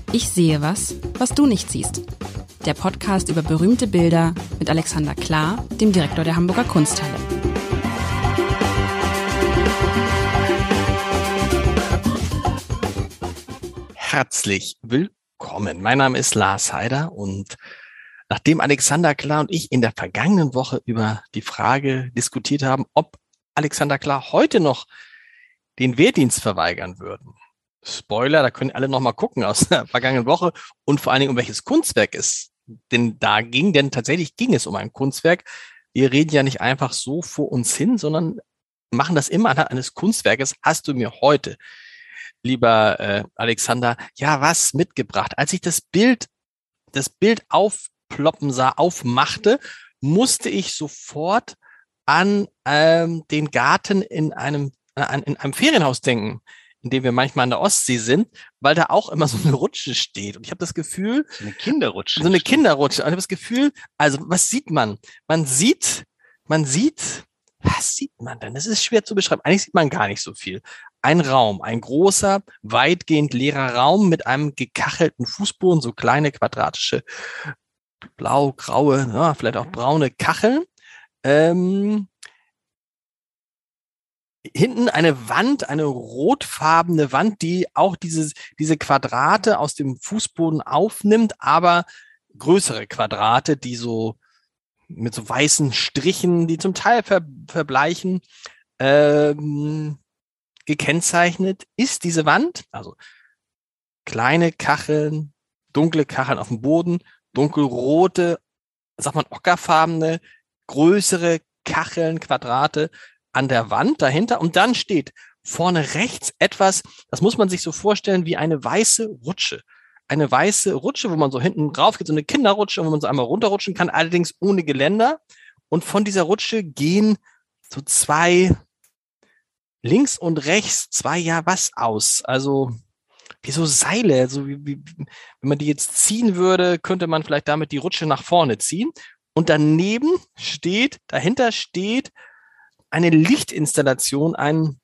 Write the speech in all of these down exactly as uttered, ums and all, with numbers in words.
Ich sehe was, was du nicht siehst. Der Podcast über berühmte Bilder mit Alexander Klar, dem Direktor der Hamburger Kunsthalle. Herzlich willkommen. Mein Name ist Lars Heider und nachdem Alexander Klar und ich in der vergangenen Woche über die Frage diskutiert haben, ob Alexander Klar heute noch den Wehrdienst verweigern würden. Spoiler, da können alle noch mal gucken aus der vergangenen Woche und vor allen Dingen, um welches Kunstwerk es denn da ging, denn tatsächlich ging es um ein Kunstwerk. Wir reden ja nicht einfach so vor uns hin, sondern machen das immer anhand eines Kunstwerkes. Hast du mir heute, lieber äh, Alexander, ja was mitgebracht? Als ich das Bild, das Bild aufploppen sah, aufmachte, musste ich sofort an ähm, den Garten in einem, an, in einem Ferienhaus denken, in dem wir manchmal an der Ostsee sind, weil da auch immer so eine Rutsche steht. Und ich habe das Gefühl... So eine Kinderrutsche. So eine Kinderrutsche. Und ich habe das Gefühl, also was sieht man? Man sieht, man sieht, was sieht man denn? Das ist schwer zu beschreiben. Eigentlich sieht man gar nicht so viel. Ein Raum, ein großer, weitgehend leerer Raum mit einem gekachelten Fußboden, so kleine quadratische, blau, graue, ja, vielleicht auch braune Kacheln. Ähm, Hinten eine Wand, eine rotfarbene Wand, die auch diese, diese Quadrate aus dem Fußboden aufnimmt, aber größere Quadrate, die so mit so weißen Strichen, die zum Teil ver, verbleichen, ähm, gekennzeichnet ist diese Wand. Also kleine Kacheln, dunkle Kacheln auf dem Boden, dunkelrote, sagt man ockerfarbene, größere Kacheln, Quadrate an der Wand dahinter und dann steht vorne rechts etwas, das muss man sich so vorstellen wie eine weiße Rutsche. Eine weiße Rutsche, wo man so hinten drauf geht, so eine Kinderrutsche, wo man so einmal runterrutschen kann, allerdings ohne Geländer. Und von dieser Rutsche gehen so zwei, links und rechts, zwei, ja was aus. Also wie so Seile, so wie, wie, wenn man die jetzt ziehen würde, könnte man vielleicht damit die Rutsche nach vorne ziehen. Und daneben steht, dahinter steht eine Lichtinstallation, ein,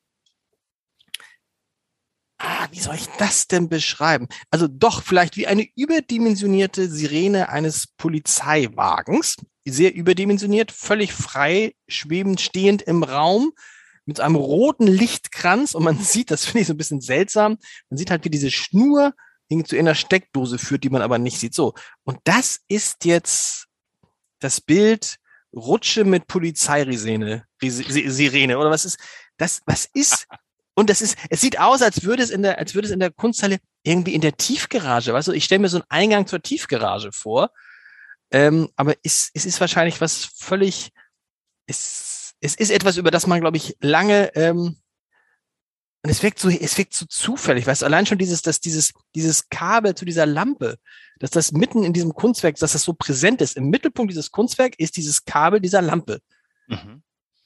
ah, wie soll ich das denn beschreiben? Also doch vielleicht wie eine überdimensionierte Sirene eines Polizeiwagens, sehr überdimensioniert, völlig frei, schwebend, stehend im Raum, mit einem roten Lichtkranz und man sieht, das finde ich so ein bisschen seltsam, man sieht halt, wie diese Schnur zu einer Steckdose führt, die man aber nicht sieht. So, und das ist jetzt das Bild Rutsche mit Polizeisirene, Sirene, oder was ist das? Was ist? Und das ist, es sieht aus, als würde es in der, als würde es in der Kunsthalle irgendwie in der Tiefgarage, weißt du, ich stelle mir so einen Eingang zur Tiefgarage vor, ähm, aber es, es ist wahrscheinlich was völlig, es, es ist etwas, über das man, glaube ich, lange, ähm, und es wirkt so, es wirkt so zufällig, weißt du, allein schon dieses, dass dieses, dieses Kabel zu dieser Lampe, dass das mitten in diesem Kunstwerk, dass das so präsent ist. Im Mittelpunkt dieses Kunstwerks ist dieses Kabel dieser Lampe. Mhm.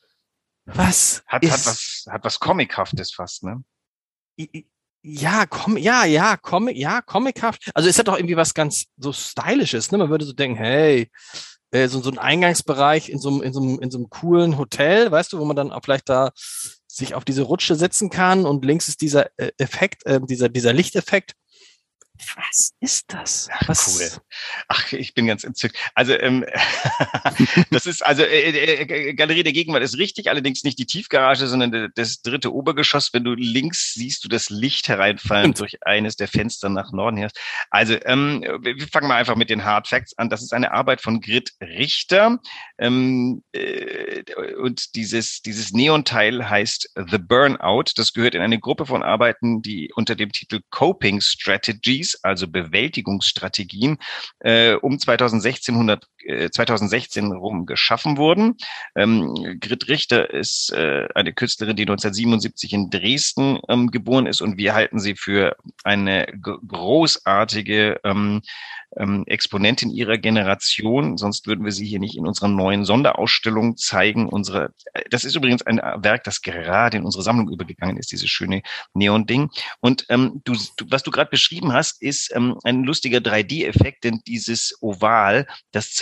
Was hat, ist, hat was, hat was Comichaftes fast, ne? Ja, komm, ja, ja, Comic, ja, comichaft. Also es hat doch irgendwie was ganz so Stylisches, ne? Man würde so denken, hey, äh, so, so ein Eingangsbereich in so einem, in so einem, in so einem coolen Hotel, weißt du, wo man dann auch vielleicht da sich auf diese Rutsche setzen kann und links ist dieser äh, Effekt, äh, dieser, dieser Lichteffekt. Was ist das? Was? Cool. Ach, ich bin ganz entzückt. Also ähm, das ist also äh, äh, Galerie der Gegenwart ist richtig, allerdings nicht die Tiefgarage, sondern das dritte Obergeschoss. Wenn du links siehst du das Licht hereinfallen durch eines der Fenster nach Norden her. Also ähm, wir fangen mal einfach mit den Hard Facts an. Das ist eine Arbeit von Grit Richter ähm, äh, und dieses dieses Neonteil heißt The Burnout. Das gehört in eine Gruppe von Arbeiten, die unter dem Titel Coping Strategies, also Bewältigungsstrategien, äh, um zweitausendsechzehn, äh, zweitausendsechzehn rum geschaffen wurden. Ähm, Grit Richter ist äh, eine Künstlerin, die neunzehnhundertsiebenundsiebzig in Dresden ähm, geboren ist und wir halten sie für eine g- großartige ähm, ähm, Exponentin ihrer Generation, sonst würden wir sie hier nicht in unserer neuen Sonderausstellung zeigen. Unsere, das ist übrigens ein Werk, das gerade in unsere Sammlung übergegangen ist, dieses schöne Neon-Ding. Und ähm, du, du, was du gerade beschrieben hast, ist ähm, ein lustiger drei D Effekt, denn dieses Oval, das,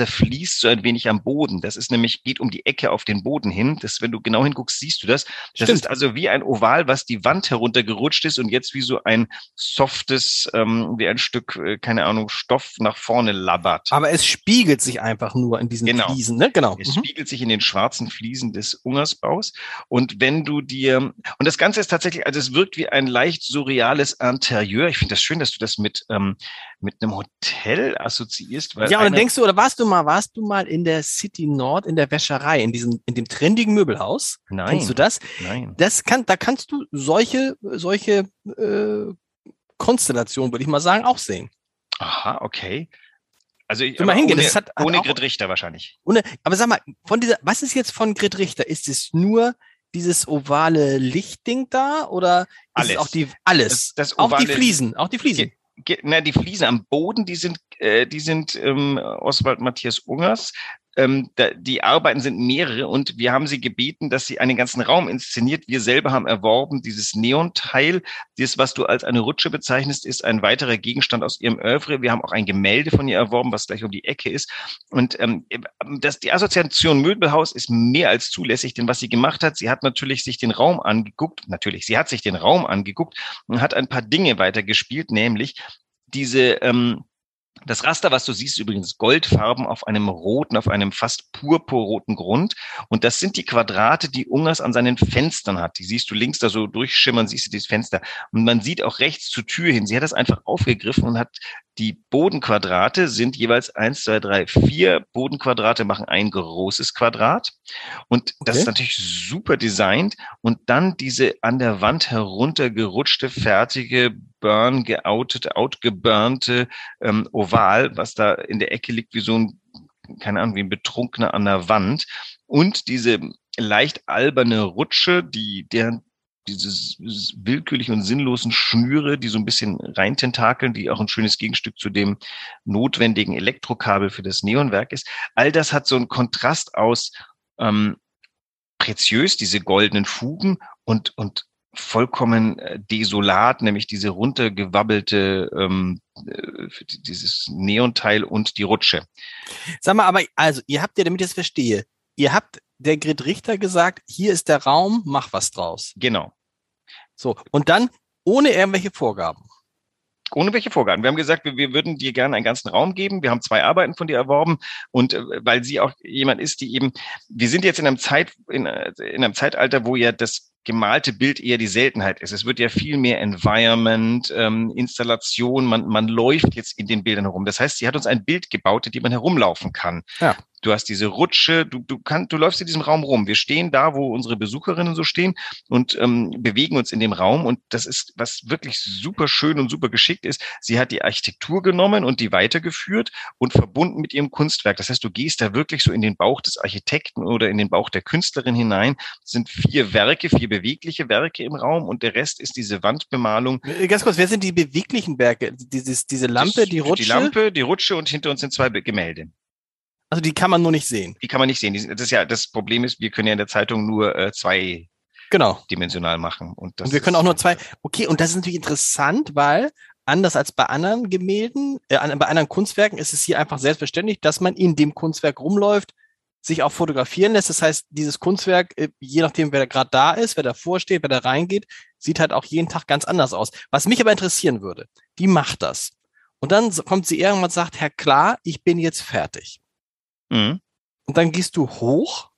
zerfließt so ein wenig am Boden. Das ist nämlich, geht um die Ecke auf den Boden hin. Das, wenn du genau hinguckst, siehst du das. Das Stimmt. ist also wie ein Oval, was die Wand heruntergerutscht ist und jetzt wie so ein softes, ähm, wie ein Stück, äh, keine Ahnung, Stoff nach vorne labbert. Aber es spiegelt sich einfach nur in diesen Genau. Fliesen, ne? Genau. Es Mhm. spiegelt sich in den schwarzen Fliesen des Ungersbaus. Und wenn du dir, und das Ganze ist tatsächlich, also es wirkt wie ein leicht surreales Interieur. Ich finde das schön, dass du das mit, ähm, mit einem Hotel assoziierst. Weil Ja, und dann eine, denkst du, oder warst du mal, warst du mal in der City Nord in der Wäscherei, in diesem, in dem trendigen Möbelhaus? Nein. Kennst du das? Nein. Das kann, da kannst du solche, solche äh, Konstellationen, würde ich mal sagen, auch sehen. Aha, okay. Also ich, So mal hingehen, ohne, das hat, hat ohne auch, Grit Richter wahrscheinlich. ohne, aber sag mal, von dieser, was ist jetzt von Grit Richter? Ist es nur dieses ovale Lichtding da oder ist Alles. es auch die, alles? Das, das auch die ovale- Fliesen, auch die Fliesen. Ge- Na, die Fliesen am Boden, die sind, äh, die sind ähm, Oswald Matthias Ungers. Ähm, da, die Arbeiten sind mehrere und wir haben sie gebeten, dass sie einen ganzen Raum inszeniert. Wir selber haben erworben dieses Neonteil. Das, was du als eine Rutsche bezeichnest, ist ein weiterer Gegenstand aus ihrem Oeuvre. Wir haben auch ein Gemälde von ihr erworben, was gleich um die Ecke ist. Und ähm, das, die Assoziation Möbelhaus ist mehr als zulässig, denn was sie gemacht hat, sie hat natürlich sich den Raum angeguckt, natürlich, sie hat sich den Raum angeguckt und hat ein paar Dinge weitergespielt, nämlich diese, ähm, das Raster, was du siehst, übrigens Goldfarben auf einem roten, auf einem fast purpurroten Grund. Und das sind die Quadrate, die Ungers an seinen Fenstern hat. Die siehst du links da so durchschimmern, siehst du dieses Fenster. Und man sieht auch rechts zur Tür hin. Sie hat das einfach aufgegriffen und hat die Bodenquadrate sind jeweils eins, zwei, drei, vier Bodenquadrate machen ein großes Quadrat. Und das Okay. ist natürlich super designt. Und dann diese an der Wand heruntergerutschte, fertige, burn, geoutete, outgeburnte ähm, Oval, was da in der Ecke liegt, wie so ein, keine Ahnung, wie ein Betrunkener an der Wand. Und diese leicht alberne Rutsche, die, deren dieses willkürlich und sinnlosen Schnüre, die so ein bisschen reintentakeln, die auch ein schönes Gegenstück zu dem notwendigen Elektrokabel für das Neonwerk ist. All das hat so einen Kontrast aus ähm, preziös, diese goldenen Fugen und, und vollkommen äh, desolat, nämlich diese runtergewabbelte, ähm, äh, dieses Neonteil und die Rutsche. Sag mal, aber also, ihr habt ja, damit ich das verstehe, ihr habt der Grit Richter gesagt, hier ist der Raum, mach was draus. Genau. So, und dann ohne irgendwelche Vorgaben. Ohne welche Vorgaben. Wir haben gesagt, wir, wir würden dir gerne einen ganzen Raum geben. Wir haben zwei Arbeiten von dir erworben und äh, weil sie auch jemand ist, die eben, wir sind jetzt in einem Zeit, in, in einem Zeitalter, wo ja das gemalte Bild eher die Seltenheit ist. Es wird ja viel mehr Environment, ähm, Installation, man, man läuft jetzt in den Bildern herum. Das heißt, sie hat uns ein Bild gebaut, in dem man herumlaufen kann. Ja. Du hast diese Rutsche, du, du kannst, du läufst in diesem Raum rum. Wir stehen da, wo unsere Besucherinnen so stehen und ähm, bewegen uns in dem Raum. Und das ist, was wirklich super schön und super geschickt ist. Sie hat die Architektur genommen und die weitergeführt und verbunden mit ihrem Kunstwerk. Das heißt, du gehst da wirklich so in den Bauch des Architekten oder in den Bauch der Künstlerin hinein. Es sind vier Werke, vier bewegliche Werke im Raum und der Rest ist diese Wandbemalung. Ganz kurz, wer sind die beweglichen Werke? Dieses, diese Lampe, Das, die Rutsche? Die Lampe, die Rutsche und hinter uns sind zwei Gemälde. Also die kann man nur nicht sehen. Die kann man nicht sehen. Die, das ist ja das Problem ist, wir können ja in der Zeitung nur äh, zwei Genau. dimensional machen. Und, das und wir können ist, auch nur zwei. Okay, und das ist natürlich interessant, weil anders als bei anderen Gemälden, äh, bei anderen Kunstwerken ist es hier einfach selbstverständlich, dass man in dem Kunstwerk rumläuft, sich auch fotografieren lässt. Das heißt, dieses Kunstwerk, äh, je nachdem, wer da gerade da ist, wer davor steht, wer da reingeht, sieht halt auch jeden Tag ganz anders aus. Was mich aber interessieren würde, die macht das. Und dann kommt sie irgendwann und sagt, Herr Klar, ich bin jetzt fertig. Mhm. Und dann gehst du hoch.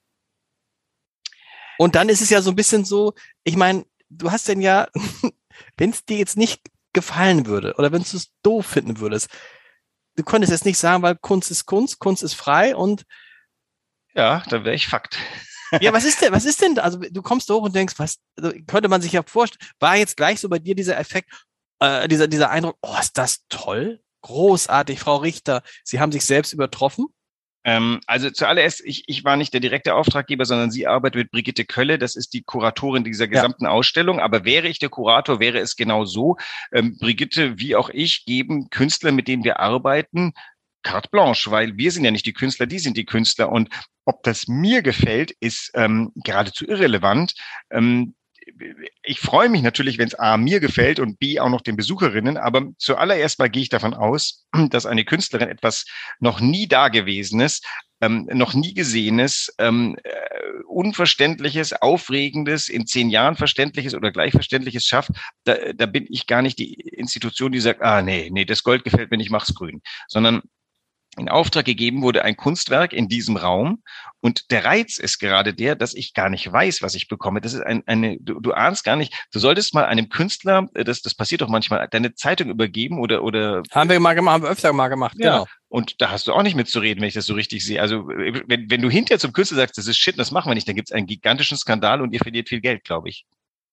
Und dann ist es ja so ein bisschen so, ich meine, du hast denn ja, wenn es dir jetzt nicht gefallen würde oder wenn du es doof finden würdest, du könntest jetzt nicht sagen, weil Kunst ist Kunst, Kunst ist frei und ja, dann wäre ich Fakt. ja, was ist denn, was ist denn, also du kommst hoch und denkst, was, also könnte man sich ja vorstellen, war jetzt gleich so bei dir dieser Effekt, äh, dieser, dieser Eindruck, oh, ist das toll, großartig, Frau Richter, Sie haben sich selbst übertroffen? Ähm, also zuallererst, ich, ich war nicht der direkte Auftraggeber, sondern sie arbeitet mit Brigitte Kölle. Das ist die Kuratorin dieser gesamten ja. Ausstellung. Aber wäre ich der Kurator, wäre es genau so. Ähm, Brigitte, wie auch ich, geben Künstler, mit denen wir arbeiten, carte blanche, weil wir sind ja nicht die Künstler, die sind die Künstler. Und ob das mir gefällt, ist ähm, geradezu irrelevant. Ähm, ich freue mich natürlich, wenn es A, mir gefällt und B, auch noch den Besucherinnen, aber zuallererst mal gehe ich davon aus, dass eine Künstlerin etwas noch nie Dagewesenes, ähm, noch nie Gesehenes, ähm, äh, Unverständliches, Aufregendes, in zehn Jahren Verständliches oder Gleichverständliches schafft. Da, da bin ich gar nicht die Institution, die sagt, ah nee, nee, das Gold gefällt mir nicht, mach's grün, sondern in Auftrag gegeben wurde ein Kunstwerk in diesem Raum. Und der Reiz ist gerade der, dass ich gar nicht weiß, was ich bekomme. Das ist ein, eine, du, du ahnst gar nicht, du solltest mal einem Künstler, das, das passiert doch manchmal, deine Zeitung übergeben oder, oder. Haben wir mal gemacht, haben wir öfter mal gemacht, ja, genau. Und da hast du auch nicht mitzureden, wenn ich das so richtig sehe. Also, wenn, wenn du hinterher zum Künstler sagst, das ist Shit, das machen wir nicht, dann gibt es einen gigantischen Skandal und ihr verliert viel Geld, glaube ich.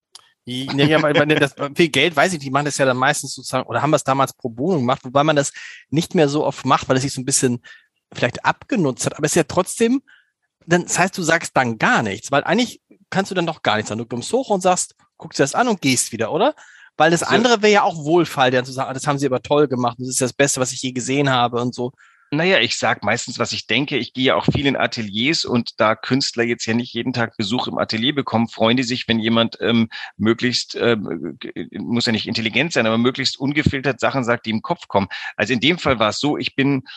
Ja, ja, aber das, viel Geld, weiß ich, die machen das ja dann meistens sozusagen, oder haben wir es damals pro Bono gemacht, wobei man das nicht mehr so oft macht, weil es sich so ein bisschen vielleicht abgenutzt hat. Aber es ist ja trotzdem, dann, das heißt, du sagst dann gar nichts, weil eigentlich kannst du dann doch gar nichts sagen. Du kommst hoch und sagst, guckst dir das an und gehst wieder, oder? Weil das Also, andere wäre ja auch Wohlfall, dann zu sagen, das haben sie aber toll gemacht, das ist das Beste, was ich je gesehen habe und so. Naja, ich sag meistens, was ich denke. Ich gehe ja auch viel in Ateliers und da Künstler jetzt ja nicht jeden Tag Besuch im Atelier bekommen, freuen die sich, wenn jemand ähm, möglichst, ähm, muss ja nicht intelligent sein, aber möglichst ungefiltert Sachen sagt, die im Kopf kommen. Also in dem Fall war es so, ich bin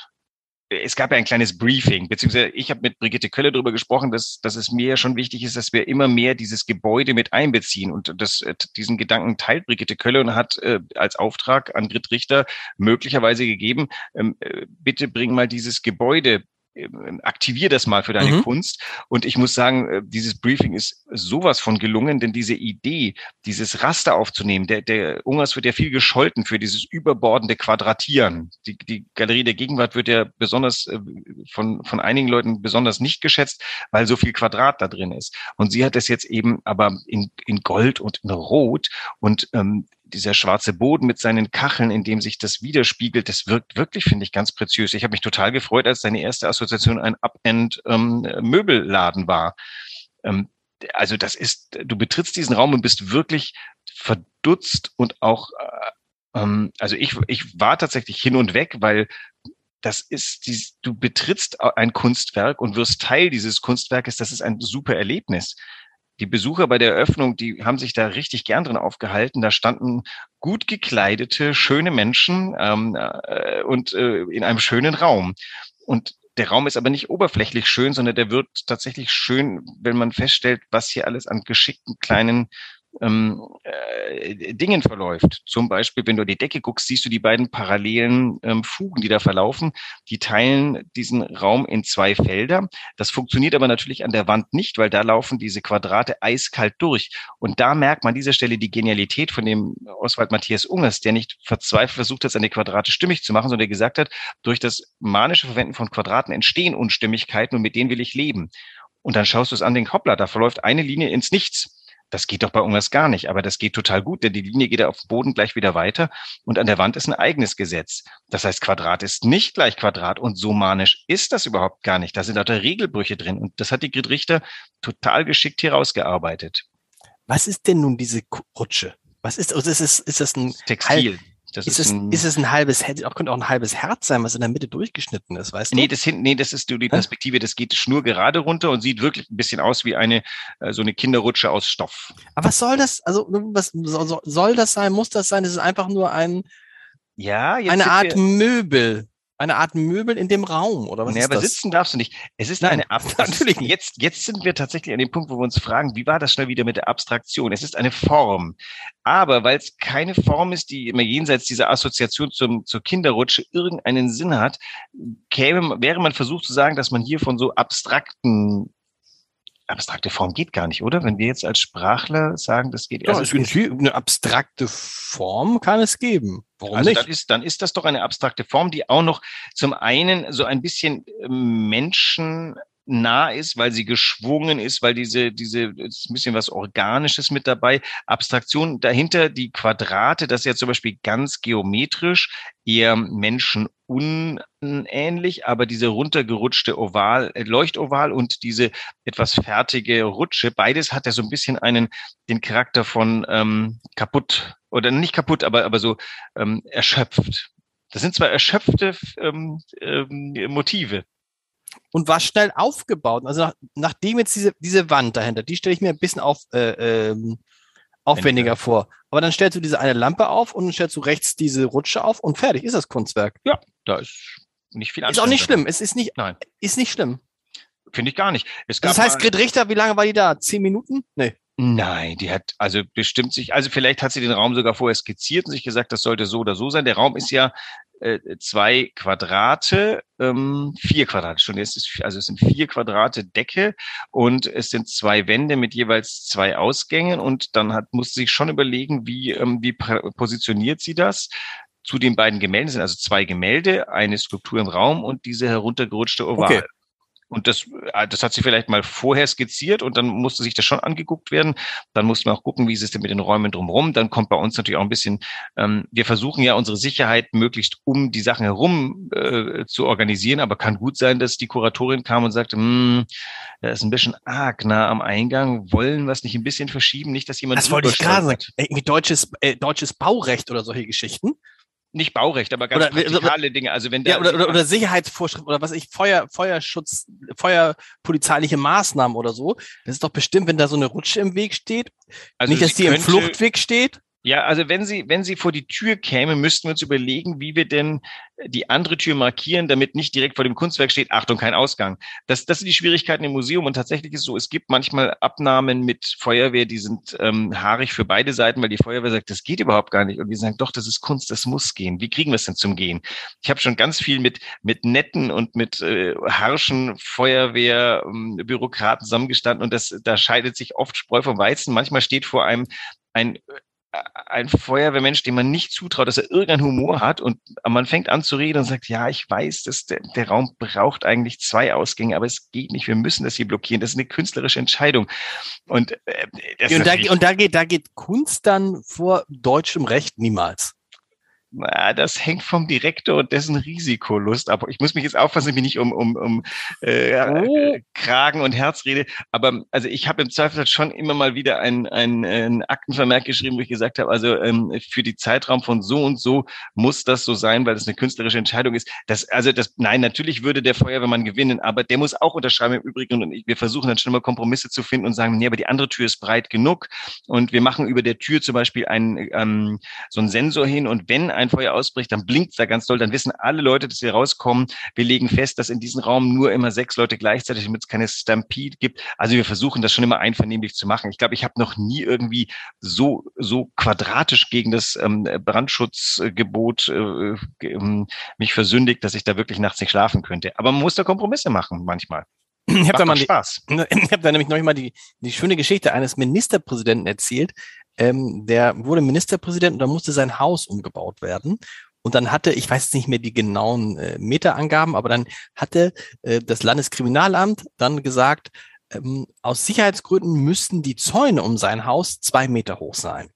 es gab ja ein kleines Briefing, beziehungsweise ich habe mit Brigitte Kölle darüber gesprochen, dass, dass es mir ja schon wichtig ist, dass wir immer mehr dieses Gebäude mit einbeziehen. Und das, diesen Gedanken teilt Brigitte Kölle und hat äh, als Auftrag an Grit Richter möglicherweise gegeben, ähm, äh, bitte bring mal dieses Gebäude, aktivier das mal für deine mhm. Kunst. Und ich muss sagen, dieses Briefing ist sowas von gelungen, denn diese Idee, dieses Raster aufzunehmen, der, der Ungers wird ja viel gescholten für dieses überbordende Quadratieren. Die, die Galerie der Gegenwart wird ja besonders von, von einigen Leuten besonders nicht geschätzt, weil so viel Quadrat da drin ist. Und sie hat es jetzt eben aber in, in Gold und in Rot und ähm, dieser schwarze Boden mit seinen Kacheln, in dem sich das widerspiegelt, das wirkt wirklich, finde ich, ganz preziös. Ich habe mich total gefreut, als seine erste Assoziation ein Up-End-Möbelladen ähm, war. Ähm, also das ist, du betrittst diesen Raum und bist wirklich verdutzt und auch, äh, ähm, also ich, ich war tatsächlich hin und weg, weil das ist, dies, du betrittst ein Kunstwerk und wirst Teil dieses Kunstwerkes. Das ist ein super Erlebnis. Die Besucher bei der Eröffnung, die haben sich da richtig gern drin aufgehalten. Da standen gut gekleidete, schöne Menschen ähm, äh, und äh, in einem schönen Raum. Und der Raum ist aber nicht oberflächlich schön, sondern der wird tatsächlich schön, wenn man feststellt, was hier alles an geschickten kleinen ähm, äh, Dingen verläuft. Zum Beispiel, wenn du an die Decke guckst, siehst du die beiden parallelen ähm, Fugen, die da verlaufen. Die teilen diesen Raum in zwei Felder. Das funktioniert aber natürlich an der Wand nicht, weil da laufen diese Quadrate eiskalt durch. Und da merkt man an dieser Stelle die Genialität von dem Oswald Matthias Ungers, der nicht verzweifelt versucht hat, seine Quadrate stimmig zu machen, sondern der gesagt hat, durch das manische Verwenden von Quadraten entstehen Unstimmigkeiten und mit denen will ich leben. Und dann schaust du es an, den Hoppla, da verläuft eine Linie ins Nichts. Das geht doch bei Ungers gar nicht, aber das geht total gut, denn die Linie geht auf dem Boden gleich wieder weiter und an der Wand ist ein eigenes Gesetz. Das heißt, Quadrat ist nicht gleich Quadrat und so manisch ist das überhaupt gar nicht. Da sind lauter Regelbrüche drin und das hat die Grit Richter total geschickt hier rausgearbeitet. Was ist denn nun diese Rutsche? Was ist, also ist es, ist das ein Textil? Halb, das ist, ist, es, ein, ist es ein halbes Herz? Auch könnte auch ein halbes Herz sein, was in der Mitte durchgeschnitten ist, weißt du? Nee, das hinten, nee, das ist die Perspektive, das geht schnurgerade runter und sieht wirklich ein bisschen aus wie eine, so eine Kinderrutsche aus Stoff. Aber was soll das, also, was soll, soll das sein? Muss das sein? Das ist einfach nur ein, ja, jetzt eine Art wir, Möbel. Eine Art Möbel in dem Raum, oder was nee, ist aber das? sitzen darfst du nicht. Es ist Nein, eine Ab natürlich nicht. Jetzt, jetzt sind wir tatsächlich an dem Punkt, wo wir uns fragen, wie war das schnell wieder mit der Abstraktion? Es ist eine Form. Aber weil es keine Form ist, die immer jenseits dieser Assoziation zum, zur Kinderrutsche irgendeinen Sinn hat, käme, wäre man versucht zu sagen, dass man hier von so abstrakten abstrakte Form geht gar nicht, oder? Wenn wir jetzt als Sprachler sagen, das geht erst. Ja, also eine abstrakte Form kann es geben. Warum also nicht? Dann ist, dann ist das doch eine abstrakte Form, die auch noch zum einen so ein bisschen menschennah ist, weil sie geschwungen ist, weil diese, diese, ist ein bisschen was Organisches mit dabei. Abstraktion dahinter, die Quadrate, das ist ja zum Beispiel ganz geometrisch, eher menschenunähnlich, aber diese runtergerutschte Oval, äh, Leuchtoval und diese etwas fertige Rutsche, beides hat ja so ein bisschen einen, den Charakter von ähm, kaputt, oder nicht kaputt, aber, aber so ähm, erschöpft. Das sind zwar erschöpfte ähm, ähm, Motive. Und war schnell aufgebaut. Also nach, nachdem jetzt diese, diese Wand dahinter, die stelle ich mir ein bisschen auf, äh, ähm, aufwendiger vor. Aber dann stellst du diese eine Lampe auf und dann stellst du rechts diese Rutsche auf und fertig ist das Kunstwerk. Ja, da ist nicht viel Ist auch nicht schlimm. Es ist nicht, Nein. ist nicht schlimm. Finde ich gar nicht. Es gab das heißt, Grit Richter, wie lange war die da? Zehn Minuten? Nee. Nein, die hat also bestimmt sich, also vielleicht hat sie den Raum sogar vorher skizziert und sich gesagt, das sollte so oder so sein. Der Raum ist ja äh, zwei Quadrate, ähm, vier Quadrate schon. Es ist, also es sind vier Quadrate Decke und es sind zwei Wände mit jeweils zwei Ausgängen und dann hat musste sich schon überlegen, wie ähm, wie positioniert sie das. Zu den beiden Gemälden sind also zwei Gemälde, eine Skulptur im Raum und diese heruntergerutschte Oval. Okay. Und das, das hat sie vielleicht mal vorher skizziert und dann musste sich das schon angeguckt werden. Dann musste man auch gucken, wie ist es denn mit den Räumen drumherum. Dann kommt bei uns natürlich auch ein bisschen, ähm, wir versuchen ja unsere Sicherheit möglichst um die Sachen herum äh, zu organisieren, aber kann gut sein, dass die Kuratorin kam und sagte, hm, da ist ein bisschen arg nah am Eingang, wollen wir es nicht ein bisschen verschieben, nicht, dass jemand... Das wollte ich gerade sagen, irgendwie deutsches, äh, deutsches Baurecht oder solche Geschichten. Nicht Baurecht, aber ganz oder, praktikale oder, Dinge. Also wenn da ja, oder, oder, oder Sicherheitsvorschriften oder was ich, Feuer, Feuerschutz, Feuerpolizeiliche Maßnahmen oder so. Das ist doch bestimmt, wenn da so eine Rutsche im Weg steht. Also nicht, dass die im Fluchtweg steht. Ja, also wenn sie, wenn sie vor die Tür käme, müssten wir uns überlegen, wie wir denn die andere Tür markieren, damit nicht direkt vor dem Kunstwerk steht, Achtung, kein Ausgang. Das, das sind die Schwierigkeiten im Museum und tatsächlich ist es so, es gibt manchmal Abnahmen mit Feuerwehr, die sind ähm, haarig für beide Seiten, weil die Feuerwehr sagt, das geht überhaupt gar nicht und wir sagen, doch, das ist Kunst, das muss gehen. Wie kriegen wir es denn zum Gehen? Ich habe schon ganz viel mit mit netten und mit äh, harschen Feuerwehrbürokraten ähm, zusammengestanden und das da scheidet sich oft Spreu vom Weizen. Manchmal steht vor einem ein ein Feuerwehrmensch, dem man nicht zutraut, dass er irgendeinen Humor hat und man fängt an zu reden und sagt, ja, ich weiß, dass der, der Raum braucht eigentlich zwei Ausgänge, aber es geht nicht, wir müssen das hier blockieren, das ist eine künstlerische Entscheidung. Und, äh, das und, da, und da geht, da geht Kunst dann vor deutschem Recht niemals. Na, das hängt vom Direktor und dessen Risikolust ab. Ich muss mich jetzt aufpassen, dass ich mich nicht um, um, um äh, oh. Kragen und Herz rede. Aber also ich habe im Zweifel schon immer mal wieder ein, ein, ein Aktenvermerk geschrieben, wo ich gesagt habe, also ähm, für die Zeitraum von so und so muss das so sein, weil das eine künstlerische Entscheidung ist. Das, also das, nein, natürlich würde der Feuerwehrmann gewinnen, aber der muss auch unterschreiben im Übrigen. Und wir versuchen dann schon immer Kompromisse zu finden und sagen, nee, aber die andere Tür ist breit genug. Und wir machen über der Tür zum Beispiel einen, ähm, so einen Sensor hin. Und wenn ein Feuer ausbricht, dann blinkt es da ganz doll, dann wissen alle Leute, dass wir rauskommen. Wir legen fest, dass in diesem Raum nur immer sechs Leute gleichzeitig, damit es keine Stampede gibt. Also wir versuchen das schon immer einvernehmlich zu machen. Ich glaube, ich habe noch nie irgendwie so so quadratisch gegen das ähm, Brandschutzgebot äh, äh, mich versündigt, dass ich da wirklich nachts nicht schlafen könnte. Aber man muss da Kompromisse machen manchmal. Ich habe da, mal Spaß. Die, ich hab da nämlich noch mal die, die schöne Geschichte eines Ministerpräsidenten erzählt. Ähm, der wurde Ministerpräsident und da musste sein Haus umgebaut werden. Und dann hatte, ich weiß jetzt nicht mehr die genauen äh, Meterangaben, aber dann hatte äh, das Landeskriminalamt dann gesagt, ähm, aus Sicherheitsgründen müssten die Zäune um sein Haus zwei Meter hoch sein.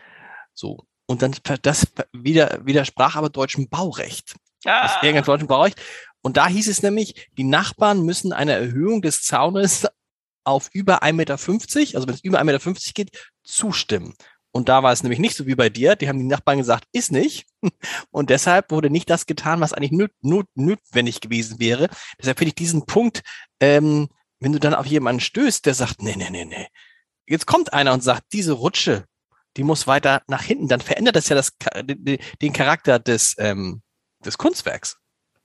So. Und dann, das wieder, widersprach aber deutschem Baurecht. Ah. Das irgendein deutschen Baurecht. Und da hieß es nämlich, die Nachbarn müssen eine Erhöhung des Zaunes auf über ein Meter fünfzig, also wenn es über ein Meter fünfzig geht, zustimmen. Und da war es nämlich nicht so wie bei dir. Die haben die Nachbarn gesagt, ist nicht. Und deshalb wurde nicht das getan, was eigentlich nöt, nöt, notwendig gewesen wäre. Deshalb finde ich diesen Punkt, ähm, wenn du dann auf jemanden stößt, der sagt, nee, nee, nee, nee. Jetzt kommt einer und sagt, diese Rutsche, die muss weiter nach hinten. Dann verändert das ja das, den Charakter des, ähm, des Kunstwerks.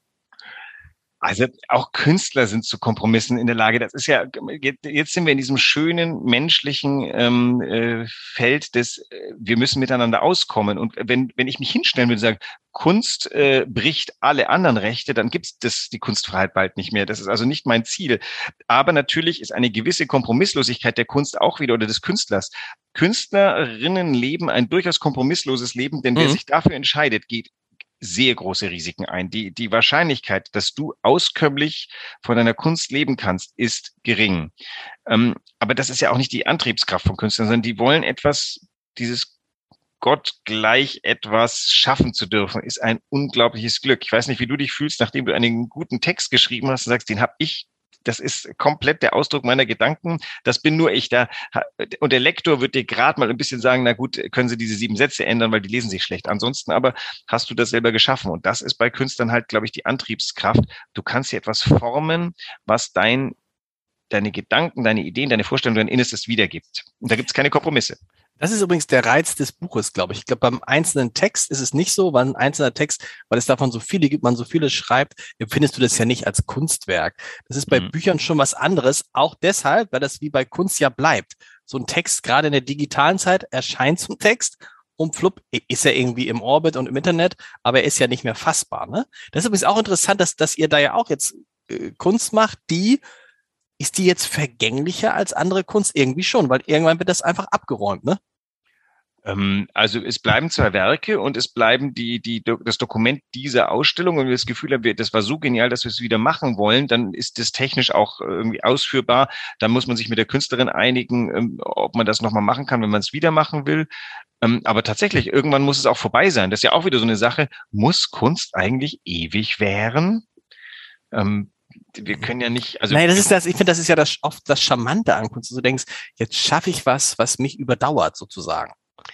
Also auch Künstler sind zu Kompromissen in der Lage. Das ist ja, jetzt sind wir in diesem schönen menschlichen ähm, äh, Feld des, äh, wir müssen miteinander auskommen. Und wenn wenn ich mich hinstellen würde und sagen, Kunst äh, bricht alle anderen Rechte, dann gibt's das die Kunstfreiheit bald nicht mehr. Das ist also nicht mein Ziel. Aber natürlich ist eine gewisse Kompromisslosigkeit der Kunst auch wieder oder des Künstlers. Künstlerinnen leben ein durchaus kompromissloses Leben, denn mhm. wer sich dafür entscheidet, geht sehr große Risiken ein. Die, die Wahrscheinlichkeit, dass du auskömmlich von deiner Kunst leben kannst, ist gering. Ähm, aber das ist ja auch nicht die Antriebskraft von Künstlern, sondern die wollen etwas, dieses Gott gleich etwas schaffen zu dürfen, ist ein unglaubliches Glück. Ich weiß nicht, wie du dich fühlst, nachdem du einen guten Text geschrieben hast und sagst, den habe ich, das ist komplett der Ausdruck meiner Gedanken, das bin nur ich da. Und der Lektor wird dir gerade mal ein bisschen sagen, na gut, können Sie diese sieben Sätze ändern, weil die lesen sich schlecht. Ansonsten aber hast du das selber geschaffen. Und das ist bei Künstlern halt, glaube ich, die Antriebskraft. Du kannst hier etwas formen, was dein, deine Gedanken, deine Ideen, deine Vorstellungen, dein Innerstes wiedergibt. Und da gibt es keine Kompromisse. Das ist übrigens der Reiz des Buches, glaube ich. Ich glaube, beim einzelnen Text ist es nicht so, weil ein einzelner Text, weil es davon so viele gibt, man so viele schreibt, empfindest du das ja nicht als Kunstwerk. Das ist bei mhm. Büchern schon was anderes, auch deshalb, weil das wie bei Kunst ja bleibt. So ein Text, gerade in der digitalen Zeit, erscheint so ein Text und flupp, ist er irgendwie im Orbit und im Internet, aber er ist ja nicht mehr fassbar. Ne? Das ist übrigens auch interessant, dass, dass ihr da ja auch jetzt äh, Kunst macht, die ist die jetzt vergänglicher als andere Kunst? Irgendwie schon, weil irgendwann wird das einfach abgeräumt, ne? Ähm, also es bleiben zwei Werke und es bleiben die, die, das Dokument dieser Ausstellung, und wenn wir das Gefühl haben, das war so genial, dass wir es wieder machen wollen, dann ist das technisch auch irgendwie ausführbar. Dann muss man sich mit der Künstlerin einigen, ob man das nochmal machen kann, wenn man es wieder machen will. Aber tatsächlich, irgendwann muss es auch vorbei sein. Das ist ja auch wieder so eine Sache. Muss Kunst eigentlich ewig währen? Ähm, Wir können ja nicht, also. Nein, das ist das, ich finde, das ist ja das, oft das Charmante an Kunst. Du denkst, jetzt schaffe ich was, was mich überdauert, sozusagen.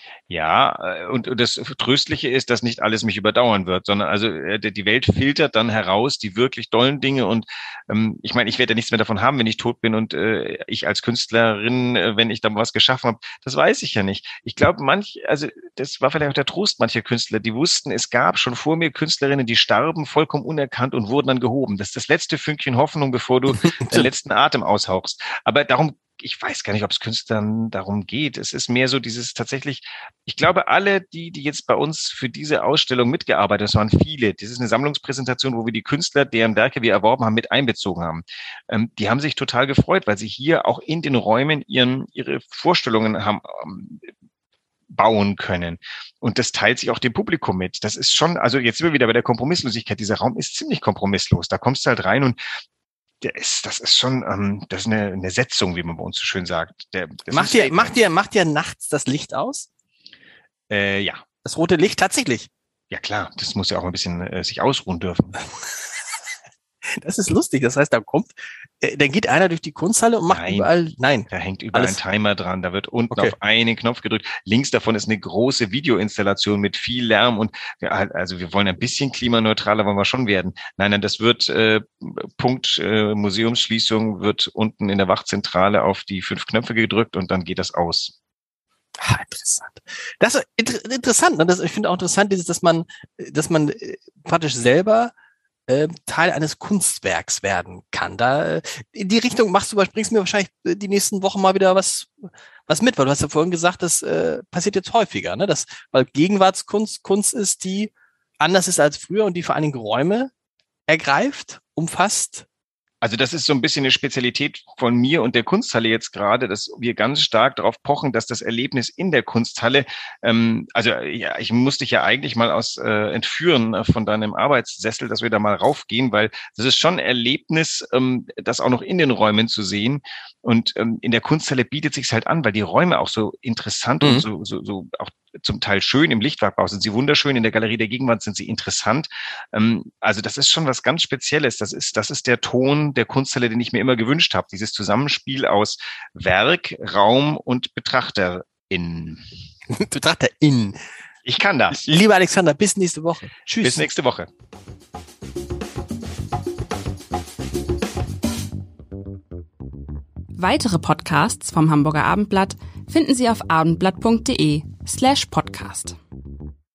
Ja, und, und das Tröstliche ist, dass nicht alles mich überdauern wird, sondern also die Welt filtert dann heraus die wirklich dollen Dinge, und ähm, ich meine, ich werde ja nichts mehr davon haben, wenn ich tot bin, und äh, ich als Künstlerin, äh, wenn ich dann was geschaffen habe, das weiß ich ja nicht. Ich glaube, manch, also das war vielleicht auch der Trost mancher Künstler, die wussten, es gab schon vor mir Künstlerinnen, die starben vollkommen unerkannt und wurden dann gehoben. Das ist das letzte Fünkchen Hoffnung, bevor du den letzten Atem aushauchst. Aber darum, ich weiß gar nicht, ob es Künstlern darum geht. Es ist mehr so dieses tatsächlich, ich glaube, alle, die, die jetzt bei uns für diese Ausstellung mitgearbeitet haben, es waren viele, das ist eine Sammlungspräsentation, wo wir die Künstler, deren Werke wir erworben haben, mit einbezogen haben. Ähm, die haben sich total gefreut, weil sie hier auch in den Räumen ihren, ihre Vorstellungen haben ähm, bauen können. Und das teilt sich auch dem Publikum mit. Das ist schon, also jetzt sind wir wieder bei der Kompromisslosigkeit. Dieser Raum ist ziemlich kompromisslos. Da kommst du halt rein und der ist, das ist schon, ähm, das ist eine, eine Setzung, wie man bei uns so schön sagt. Der, macht ihr, macht ihr, macht ihr nachts das Licht aus? Äh, ja. Das rote Licht, tatsächlich? Ja klar, das muss ja auch ein bisschen äh, sich ausruhen dürfen. Das ist lustig. Das heißt, da kommt, äh, dann geht einer durch die Kunsthalle und macht nein, überall, nein. Da hängt überall alles. Ein Timer dran. Da wird unten okay. auf einen Knopf gedrückt. Links davon ist eine große Videoinstallation mit viel Lärm, und wir, also wir wollen ein bisschen klimaneutraler, wollen wir schon werden. Nein, nein, das wird äh, Punkt äh, Museumsschließung wird unten in der Wachzentrale auf die fünf Knöpfe gedrückt und dann geht das aus. Ah, interessant. Das ist inter- interessant. Ne? Das, ich finde auch interessant, dieses, dass man, dass man äh, praktisch selber äh, Teil eines Kunstwerks werden kann. Da in die Richtung machst du, bringst mir wahrscheinlich die nächsten Wochen mal wieder was, was mit, weil du hast ja vorhin gesagt, das äh, passiert jetzt häufiger, ne? Das, weil Gegenwartskunst Kunst ist, die anders ist als früher und die vor allen Dingen Räume ergreift, umfasst. Also das ist so ein bisschen eine Spezialität von mir und der Kunsthalle jetzt gerade, dass wir ganz stark darauf pochen, dass das Erlebnis in der Kunsthalle, ähm, also ja, ich musste dich ja eigentlich mal aus äh, entführen äh, von deinem Arbeitssessel, dass wir da mal raufgehen, weil das ist schon ein Erlebnis, ähm, das auch noch in den Räumen zu sehen. Und ähm, in der Kunsthalle bietet sich's halt an, weil die Räume auch so interessant mhm. und so, so, so auch zum Teil schön, im Lichtwerkbau sind sie wunderschön, in der Galerie der Gegenwart sind sie interessant. Ähm, also das ist schon was ganz Spezielles. Das ist, das ist der Ton der Kunsthalle, den ich mir immer gewünscht habe. Dieses Zusammenspiel aus Werk, Raum und BetrachterInnen. BetrachterInnen. Ich kann das. Lieber Alexander, bis nächste Woche. Tschüss. Bis nächste Woche. Weitere Podcasts vom Hamburger Abendblatt finden Sie auf abendblatt punkt de slash podcast.